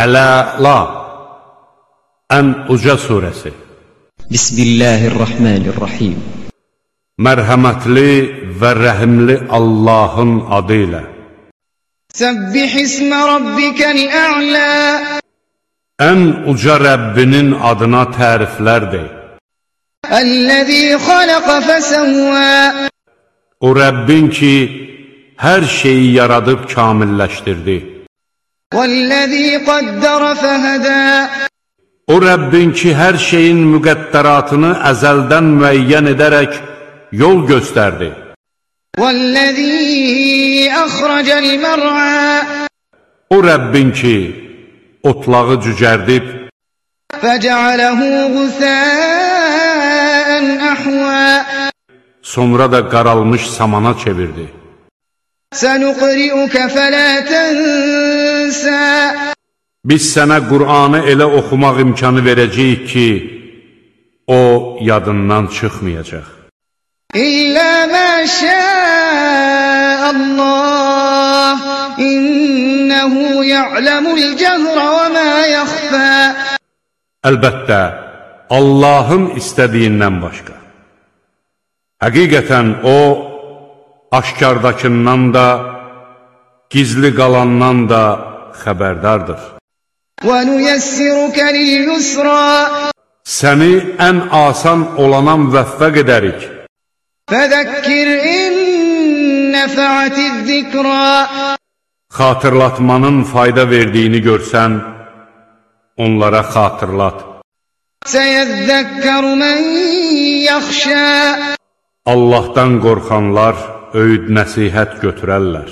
Əl-Əla, Ən uca surəsi. Bismillahirrahmanirrahim. Mərhəmətli və rəhimli Allahın adı ilə. Səbbih ismə rabbikəl-ə'lə. Ən uca Rəbbinin adına təriflər de. Əl-ləzî xaləqə fəsəvvə. O Rəbbin ki, hər şeyi yaradıb kamilləşdirdi. Vəl-ləzî qaddərə fəhədə. O Rəbbin ki, hər şeyin müqəddəratını əzəldən müəyyən edərək yol göstərdi. Vəl-ləzî əxrəcəl mər'ə. O Rəbbin ki, otlağı cücərdib, fəcəaləhu qusəən əhvə. Sonra da qaralmış samana çevirdi. Sənuqri'ukə fələ tənsə. Biz sənə Qur'anı elə oxumaq imkanı verəcəyik ki, o yadından çıxmayacaq. İllə mə şəəəlləh, innəhu ya'ləmul cəhrə və mə yəxfə. Əlbəttə, Allahın istədiyindən başqa. Həqiqətən o, aşkardakından da, gizli qalandan da xəbərdardır. وَنُيَسِّرُكَ لِلْيُسْرَى. Səni ən asan olana müvəffəq edərik. فَذَكِّرْ إِن نَّفَعَتِ الذِّكْرَى. Xatırlatmanın fayda verdiyini görsən, onlara xatırlat. سَيَذَّكَّرُ مَن يَخْشَى. Allahdan qorxanlar öyüd nəsihət götürərlər.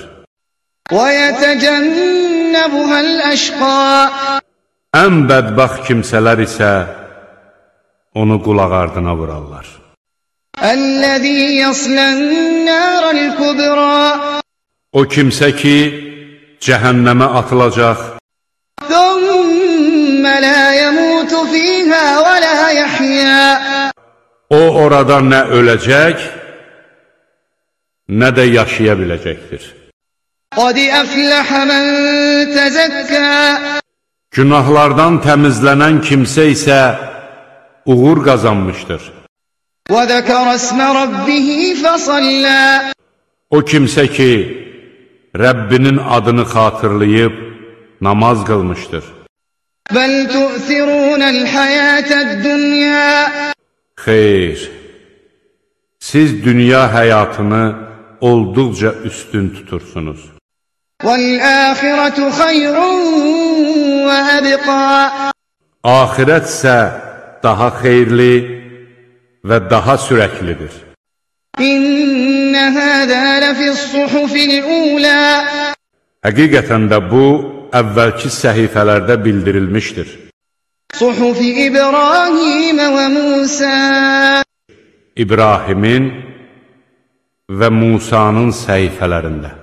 وَيَتَجَنَّبُهَا الْأَشْقَى. Ən bədbəxt kimsələr isə onu qulaq ardına vurarlar. الَّذِي يَصْلَى النَّارَ الْكُبْرَى. O kimsə ki, cəhənnəmə atılacaq, ثُمَّ لَا يَمُوتُ فِيهَا وَلَا يَحْيَا. o orada nə öləcək, nə də yaşaya biləcəkdir. قَدْ أَفْلَحَ مَن تَزَكَّى. Günahlardan təmizlənən kimsə isə uğur qazanmışdır. وَذَكَرَ اسْمَ رَبِّهِ فَصَلَّى. O kimsə ki, Rəbbinin adını xatırlayıb namaz qılmışdır. بَلْ تُؤْثِرُونَ الْحَيَاةَ الدُّنْيَا. Xeyr, siz dünya həyatını olduqca üstün tutursunuz. وَالْآخِرَةُ خَيْرٌ وَأَبْقَى. Axirət isə daha xeyirli və daha sürəklidir. إِنَّ هَذَا لَفِي الصُّحُفِ الْأُولَى. Həqiqətən də bu, əvvəlki səhifələrdə bildirilmişdir. صُحُفِ إِبْرَاهِيمَ وَمُوسَى. İbrahimin və Musanın səhifələrində.